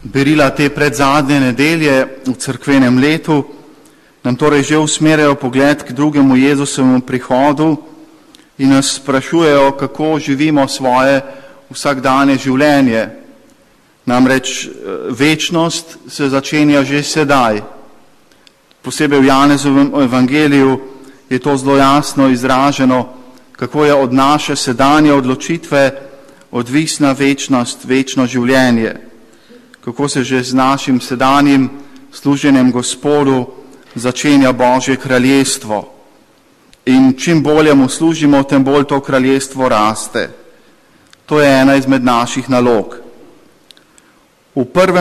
berila te predzadnje nedelje v cerkvenem letu nam torej že usmerjajo pogled k drugemu Jezusovemu prihodu in nas sprašujejo, kako živimo svoje vsakdanje življenje. Namreč večnost se začenja že sedaj. Posebej v Janezovem evangeliju je to zelo jasno izraženo, kako je od naše sedanje odločitve odvisna večnost, večno življenje. Kako se že z našim sedanjim služenjem Gospodu začenja Božje kraljestvo. In čim bolje mu služimo, tem bolj to kraljestvo raste. To je ena izmed naših nalog. V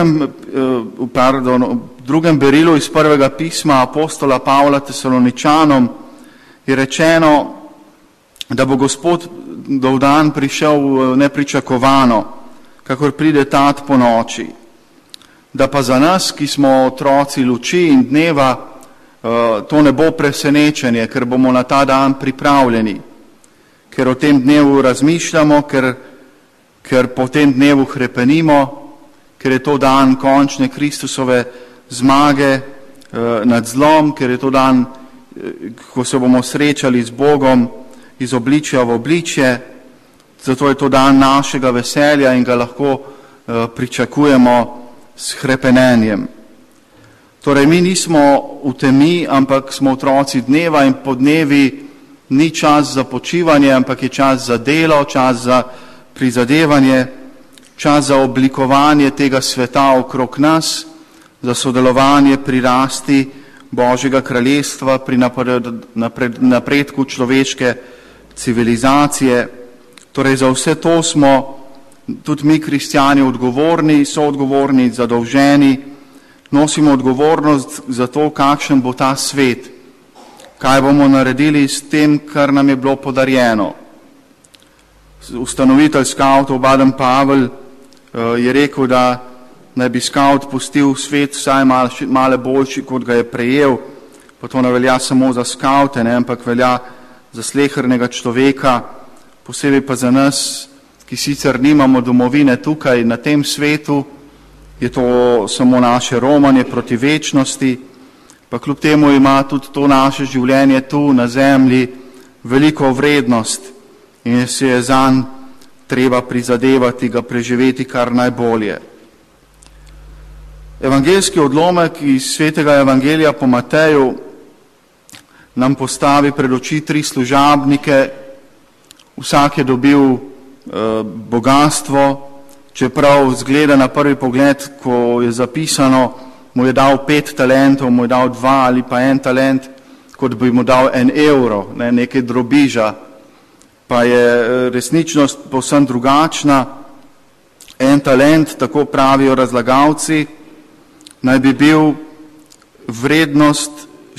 drugem berilu iz prvega pisma apostola Pavla Tesaloničanom je rečeno, da bo Gospod dan prišel nepričakovano, kakor pride tat po noči. Da pa za nas, ki smo otroci luči in dneva, to ne bo presenečenje, ker bomo na ta dan pripravljeni, ker o tem dnevu razmišljamo, ker po tem dnevu hrepenimo, ker je to dan končne Kristusove zmage nad zlom, ker je to dan, ko se bomo srečali z Bogom iz obličja v obličje, zato je to dan našega veselja in ga lahko pričakujemo s hrepenenjem. Torej, mi nismo v temi, ampak smo otroci dneva in po dnevi ni čas za počivanje, ampak je čas za delo, čas za prizadevanje, čas za oblikovanje tega sveta okrog nas, za sodelovanje pri rasti Božjega kraljestva, pri napredku človeške civilizacije. Torej, za vse to smo tudi mi, kristjani, odgovorni, soodgovorni, zadolženi, nosimo odgovornost za to, kakšen bo ta svet, kaj bomo naredili s tem, kar nam je bilo podarjeno. Ustanovitelj skavtov Baden Pavel je rekel, da naj bi skavt pustil svet vsaj malo boljši, kot ga je prejel, pa to ne velja samo za skavte, ampak velja za slehernega človeka, posebej pa za nas, ki sicer nimamo domovine tukaj na tem svetu, je to samo naše romanje proti večnosti, pa kljub temu ima tudi to naše življenje tu na zemlji veliko vrednost in se je zanj treba prizadevati, ga preživeti kar najbolje. Evangeljski odlomek iz svetega evangelija po Mateju nam postavi pred oči 3 služabnike. Vsak je dobil bogatstvo, čeprav zgleda na prvi pogled, ko je zapisano, mu je dal 5 talentov, mu je dal 2 ali pa 1 talent, kot bi mu dal 1 evro, nekaj drobiža. Pa je resničnost povsem drugačna. 1 talent, tako pravijo razlagalci, naj bi bil vrednost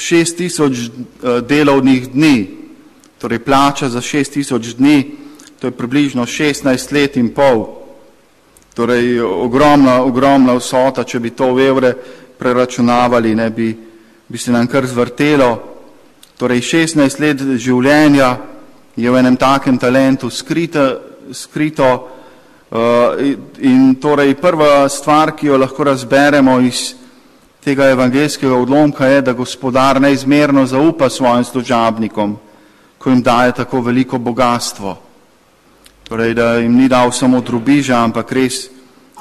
6000 delovnih dni, torej plača za 6000 dni, to je približno 16 let in pol. Torej ogromna vsota, če bi to v evre preračunavali, bi se nam kar zvrtelo. Torej 16 let življenja je v enem takem talentu skrito in torej prva stvar, ki jo lahko razberemo iz tega evangeljskega odlomka, je, da Gospodar neizmerno zaupa svojim služabnikom, ko jim daje tako veliko bogatstvo. Torej, da jim ni dal samo drobiža, ampak res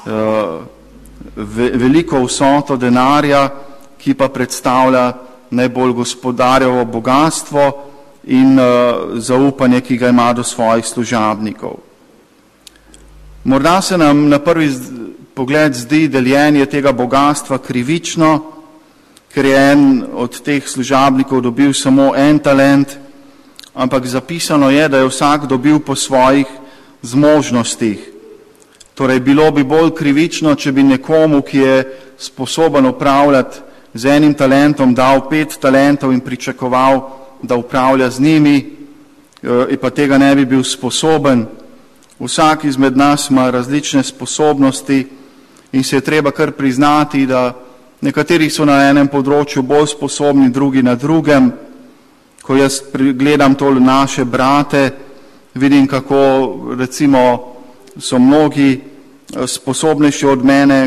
veliko vsoto denarja, ki pa predstavlja najbolj Gospodarjevo bogatstvo in zaupanje, ki ga ima do svojih služabnikov. Morda se nam na prvi pogled zdi deljenje tega bogatstva krivično, ker je en od teh služabnikov dobil samo 1 talent, ampak zapisano je, da je vsak dobil po svojih zmožnostih. Torej, bilo bi bolj krivično, če bi nekomu, ki je sposoben upravljati z 1 talentom, dal 5 talentov in pričakoval, da upravlja z njimi, in pa tega ne bi bil sposoben. Vsak izmed nas ima različne sposobnosti in se je treba kar priznati, da nekateri so na enem področju bolj sposobni, drugi na drugem. Ko jaz gledam to naše brate, vidim, kako recimo so mnogi sposobnejši od mene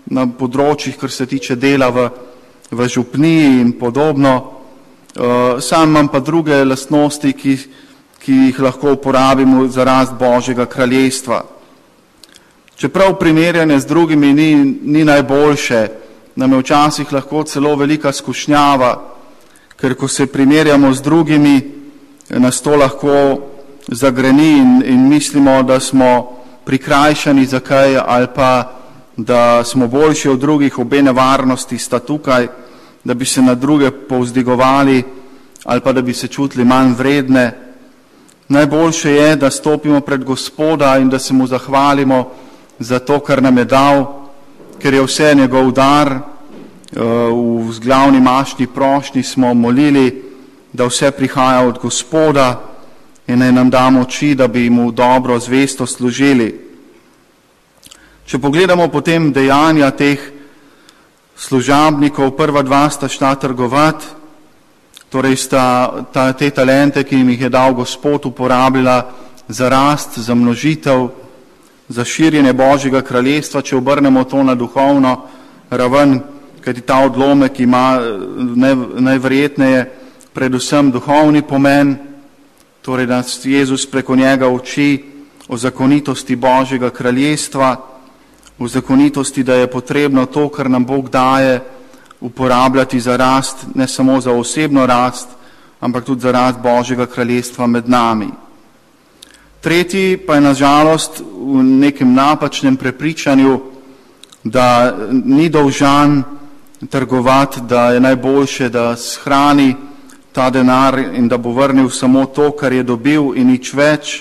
na področjih, kar se tiče dela v župniji in podobno. Sam imam pa druge lastnosti, ki jih lahko uporabimo za rast Božjega kraljestva. Čeprav primerjanje z drugimi ni najboljše, nam je včasih lahko celo velika skušnjava, ker ko se primerjamo z drugimi, nas to lahko zagreni in mislimo, da smo prikrajšani za kaj ali pa da smo boljši od drugih. Obe nevarnosti sta tukaj, da bi se na druge povzdigovali ali pa da bi se čutili manj vredne. Najboljše je, da stopimo pred Gospoda in da se mu zahvalimo za to, kar nam je dal, ker je vse njegov dar. V glavni mašni prošnji smo molili, da vse prihaja od Gospoda in naj nam da moči, da bi mu dobro, zvesto služili. Če pogledamo potem dejanja teh služabnikov, prva dva sta šla trgovati, torej sta te talente, ki jim jih je dal Gospod, uporabljala za rast, za množitev, za širjenje Božjega kraljestva. Če obrnemo to na duhovno raven, kajti ta odlomek ima najverjetneje predvsem duhovni pomen, torej da Jezus preko njega uči o zakonitosti Božjega kraljestva, o zakonitosti, da je potrebno to, kar nam Bog daje, uporabljati za rast, ne samo za osebno rast, ampak tudi za rast Božjega kraljestva med nami. Tretji pa je na žalost v nekem napačnem prepričanju, da ni dolžan trgovati, da je najboljše, da shrani ta denar in da bo vrnil samo to, kar je dobil in nič več,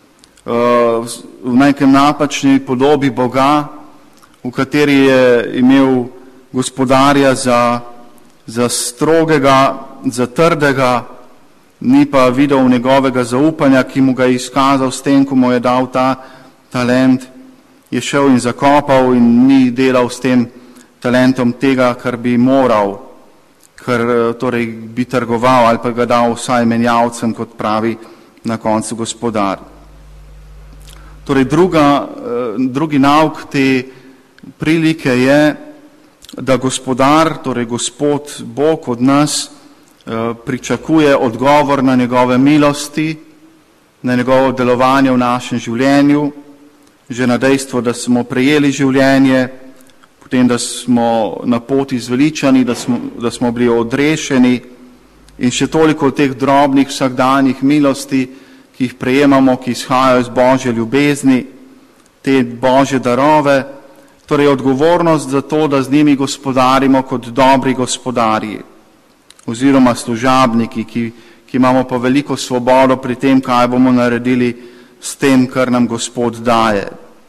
v nekem napačni podobi Boga, v kateri je imel gospodarja za strogega, za trdega, ni pa videl njegovega zaupanja, ki mu ga je izkazal s tem, ko mu je dal ta talent, je šel in zakopal in ni delal s tem talentom tega, kar bi moral, kar torej bi trgoval ali pa ga dal vsaj menjavcem, kot pravi na koncu gospodar. Torej drugi nauk te prilike je, da gospodar, torej Gospod Bog od nas pričakuje odgovor na njegove milosti, na njegovo delovanje v našem življenju, že na dejstvo, da smo prejeli življenje, potem, da smo na poti zveličani, da smo bili odrešeni in še toliko teh drobnih vsakdanjih milosti, ki jih prejemamo, ki izhajajo iz Božje ljubezni, te Božje darove, torej odgovornost za to, da z njimi gospodarimo kot dobri gospodarji oziroma služabniki, ki imamo pa veliko svobodo pri tem, kaj bomo naredili s tem, kar nam Gospod daje.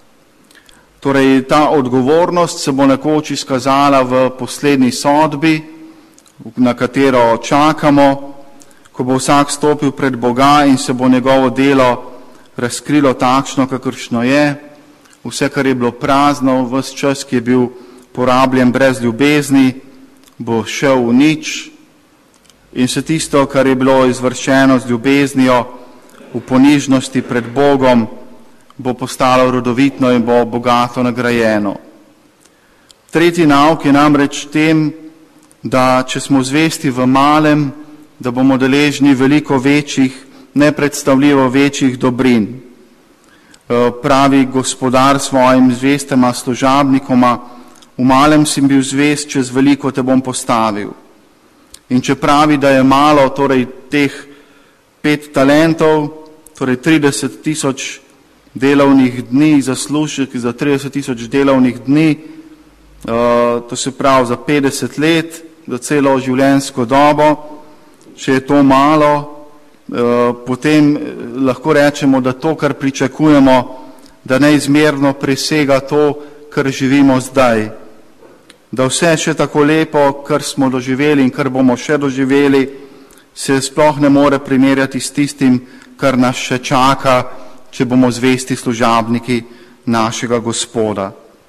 Torej ta odgovornost se bo nekoč izkazala v poslednji sodbi, na katero čakamo, ko bo vsak stopil pred Boga in se bo njegovo delo razkrilo takšno, kakršno je. Vse, kar je bilo prazno, ves čas, ki je bil porabljen brez ljubezni, bo šel v nič in se tisto, kar je bilo izvršeno z ljubeznijo v ponižnosti pred Bogom, bo postalo rodovitno in bo bogato nagrajeno. Tretji nauk je namreč tem, da če smo zvesti v malem, da bomo deležni veliko večjih, nepredstavljivo večjih dobrin. Pravi gospodar svojim zvestema služabnikoma, v malem si bil zvest, čez veliko te bom postavil. In če pravi, da je malo, torej teh 5 talentov, torej 30,000 delovnih dni, zaslužek za 30,000 delovnih dni, to se pravi za 50 let, za celo življenjsko dobo, če je to malo, potem lahko rečemo, da to, kar pričakujemo, da neizmerno presega to, kar živimo zdaj. Da vse še tako lepo, kar smo doživeli in kar bomo še doživeli, se sploh ne more primerjati s tistim, kar nas še čaka, če bomo zvesti služabniki našega Gospoda.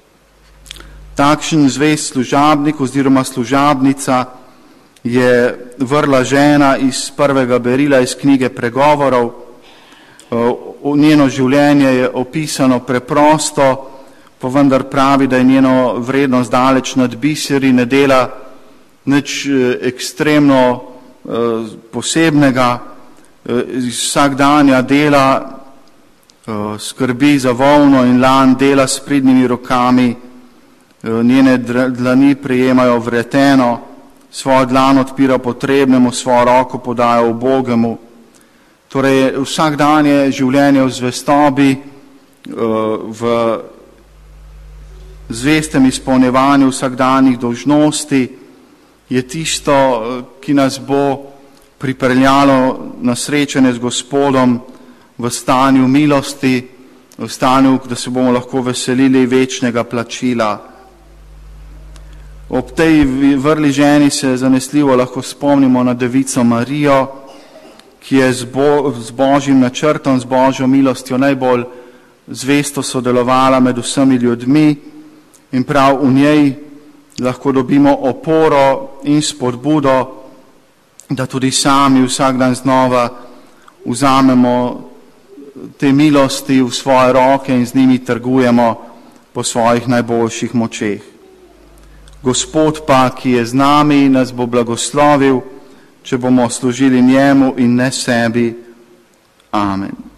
Takšen zvest služabnik oziroma služabnica je vrla žena iz prvega berila iz knjige Pregovorov. Njeno življenje je opisano preprosto, pa vendar pravi, da je njeno vrednost daleč nad biseri, ne dela nič ekstremno posebnega, vsakdanja dela, skrbi za volno in lan, dela s pridnimi rokami, njene dlani prijemajo vreteno, svojo dlan odpira potrebnemu, svojo roko podaja ubogemu. Torej, vsakdanje življenje v zvestobi, v zvestem izpolnjevanju vsakdanjih dolžnosti je tisto, ki nas bo pripeljalo na srečanje z Gospodom v stanju milosti, v stanju, da se bomo lahko veselili večnega plačila. Ob tej vrli ženi se zanesljivo lahko spomnimo na Devico Marijo, ki je z Božjim načrtom, z Božjo milostjo najbolj zvesto sodelovala med vsemi ljudmi in prav v njej lahko dobimo oporo in spodbudo, da tudi sami vsak dan znova vzamemo te milosti v svoje roke in z njimi trgujemo po svojih najboljših močeh. Gospod pa, ki je z nami, nas bo blagoslovil, če bomo služili njemu in ne sebi. Amen.